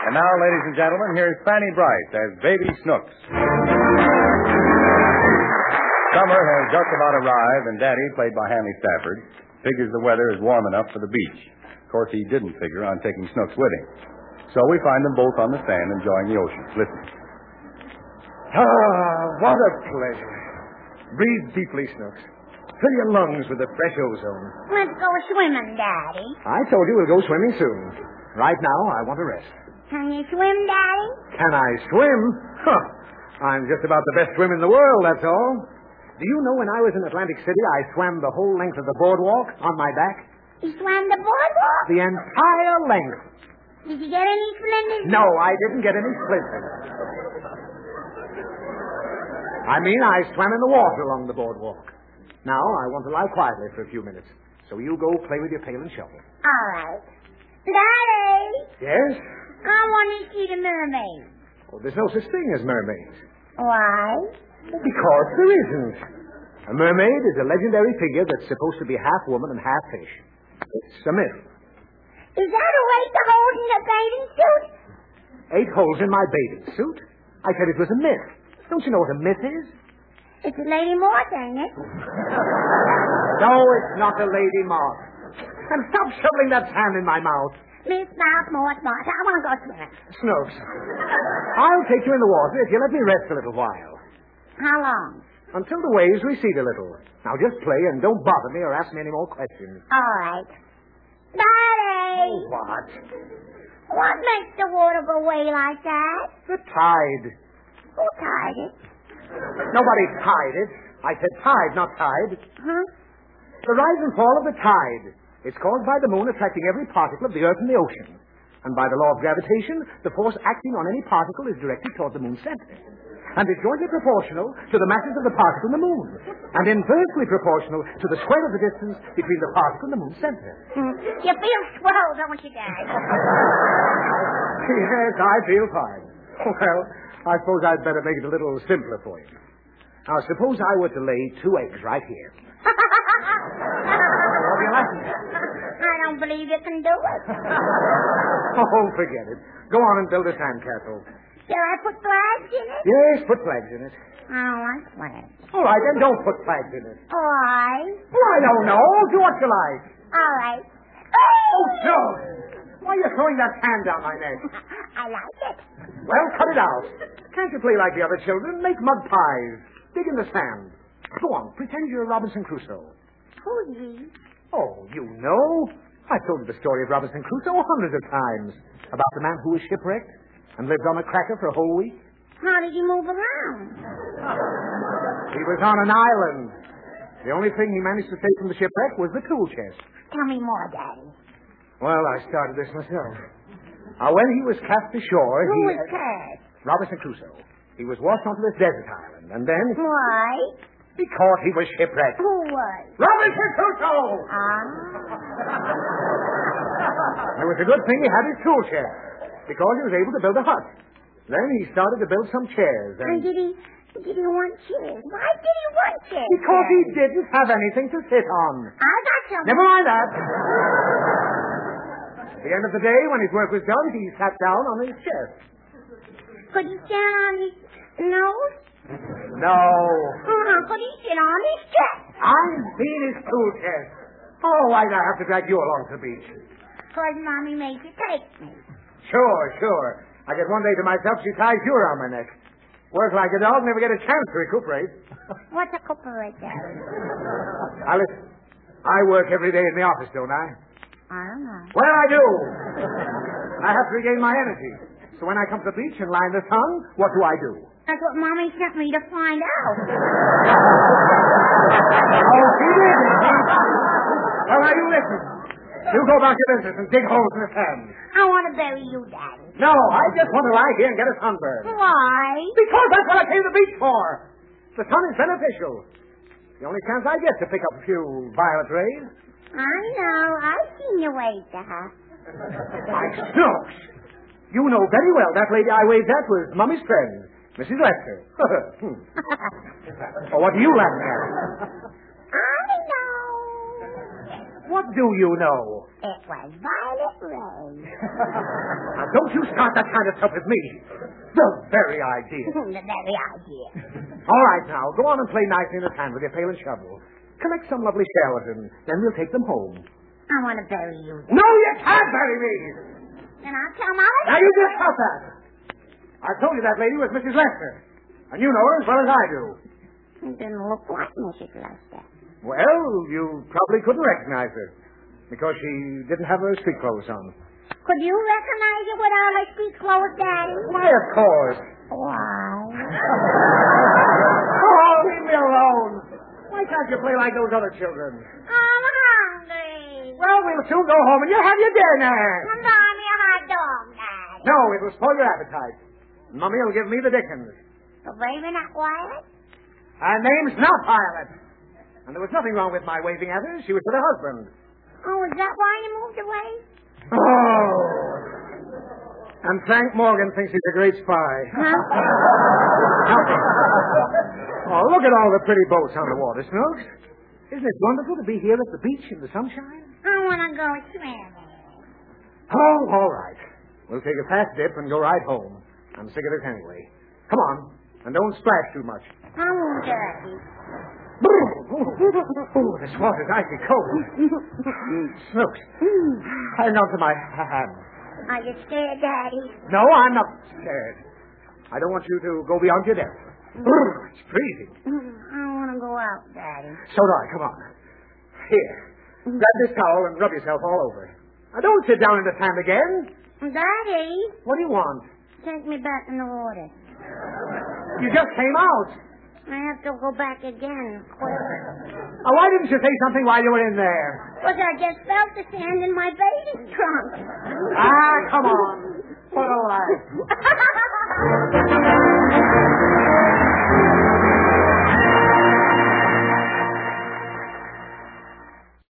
And now, ladies and gentlemen, here's Fanny Bright as Baby Snooks. Summer has just about arrived, and Daddy, played by Hanley Stafford, figures the weather is warm enough for the beach. Of course, he didn't figure on taking Snooks with him. So we find them both on the sand enjoying the ocean. Listen. Ah, what a pleasure. Breathe deeply, Snooks. Fill your lungs with the fresh ozone. Let's go swimming, Daddy. I told you we'll go swimming soon. Right now, I want to rest. Can you swim, Daddy? Can I swim? Huh. I'm just about the best swimmer in the world, that's all. Do you know when I was in Atlantic City, I swam the whole length of the boardwalk on my back? You swam the boardwalk? The entire length. Did you get any splinters? No, I didn't get any splinters. I mean, I swam in the water along the boardwalk. Now, I want to lie quietly for a few minutes. So you go play with your pail and shovel. All right. Daddy! Yes? I want to see the mermaid. Oh, there's no such thing as mermaids. Why? Because there isn't. A mermaid is a legendary figure that's supposed to be half woman and half fish. It's a myth. Is that a way to hold in a bathing suit? 8 holes in my bathing suit? I said it was a myth. Don't you know what a myth is? It's a lady moth, ain't it? No, it's not a lady moth. And stop shoveling that sand in my mouth. Miss Mouse, Moth. I want to go swimming. Snooks, I'll take you in the water if you let me rest a little while. How long? Until the waves recede a little. Now just play and don't bother me or ask me any more questions. All right. Daddy! What? What makes the water go away like that? The tide. Who tied it? Nobody tied it. I said tide, not tide. Huh? The rise and fall of the tide. It's caused by the moon attracting every particle of the earth and the ocean. And by the law of gravitation, the force acting on any particle is directed toward the moon's center. And is jointly proportional to the masses of the particle and the moon. And inversely proportional to the square of the distance between the particle and the moon's center. You feel swell, don't you, Dad? Yes, I feel fine. Well, I suppose I'd better make it a little simpler for you. Now, suppose I were to lay 2 eggs right here. What are you laughing at? I don't believe you can do it. Oh, forget it. Go on and build a sandcastle. Shall I put flags in it? Yes, put flags in it. I don't want flags. All right, then don't put flags in it. Why? Well, I don't know. Do what you like. All right. Oh, no! Why are you throwing that sand down my neck? I like it. Well, cut it out. Can't you play like the other children? Make mud pies. Dig in the sand. Go on, pretend you're Robinson Crusoe. Who's he? Oh, you know. I've told you the story of Robinson Crusoe hundreds of times. About the man who was shipwrecked and lived on a cracker for a whole week. How did he move around? He was on an island. The only thing he managed to take from the shipwreck was the tool chest. Tell me more, Daddy. Well, I started this myself. Now, when he was cast ashore, Who was cast? Robinson Crusoe. He was washed onto this desert island, and then... Why? Because he was shipwrecked. Who was? Robinson Crusoe! It was a good thing he had his tool chest, because he was able to build a hut. Then he started to build some chairs, And did he want chairs? Why did he want chairs? Because he didn't have anything to sit on. I got some. Never mind that. At the end of the day, when his work was done, he sat down on his chest. Could he stand on his nose? No. Could he sit on his chest? I've seen his tool chest. Oh, why'd I have to drag you along to the beach? Because Mommy made you take me. Sure. I get one day to myself, she ties you around my neck. Work like a dog, never get a chance to recuperate. What's a recuperate, Daddy? Now, listen. I work every day in the office, don't I? I don't know. Well, I do. I have to regain my energy. So when I come to the beach and lie in the sun, what do I do? That's what Mommy sent me to find out. Oh, she did. Well, now you listen. You go about your business and dig holes in the sand. I want to bury you, Daddy. No, I just want to lie here and get a sunburn. Why? Because that's what I came to the beach for. The sun is beneficial. The only chance I get to pick up a few violet rays. I know. I've seen you wave to her. My Snooks! You know very well that lady I waved at was Mummy's friend, Mrs. Lester. Well, what are you laughing at? I know. What do you know? It was Violet Ray. Now, don't you start that kind of stuff with me. The very idea. The very idea. All right, now, go on and play nicely in the sand with your pail and shovel. Collect some lovely shells, and then we'll take them home. I want to bury you. No, you can't bury me! And I'll tell Mama. Now, you just stop that. I told you that lady was Mrs. Lester. And you know her as well as I do. It didn't look like Mrs. Lester. Well, you probably couldn't recognize her. Because she didn't have her street clothes on. Could you recognize her without her street clothes, Daddy? Why, of course. Why? Oh, leave me alone. Why can't you play like those other children? I'm hungry. Well, we'll soon go home and you'll have your dinner. And buy me a hot dog, Daddy. No, it will spoil your appetite. Mummy will give me the dickens. The baby not Violet? Her name's not Violet. And there was nothing wrong with my waving at her. She was with her husband. Oh, is that why you moved away? Oh. And Frank Morgan thinks he's a great spy. Huh? Nothing. Oh, look at all the pretty boats on the water, Snooks. Isn't it wonderful to be here at the beach in the sunshine? I want to go swimming. Oh, all right. We'll take a fast dip and go right home. I'm sick of this anyway. Come on, and don't splash too much. I won't, Daddy. Oh, this water's icy cold. Snooks, hang on to my hand. Are you scared, Daddy? No, I'm not scared. I don't want you to go beyond your depth. It's freezing. I want to go out, Daddy. So do I. Come on. Here. Grab this towel and rub yourself all over. Now, don't sit down in the sand again. Daddy, What do you want? take me back in the water. You just came out. I have to go back again, quick. Oh, why didn't you say something while you were in there? Because I just felt the sand in my bathing trunk. Ah, come on. What a life.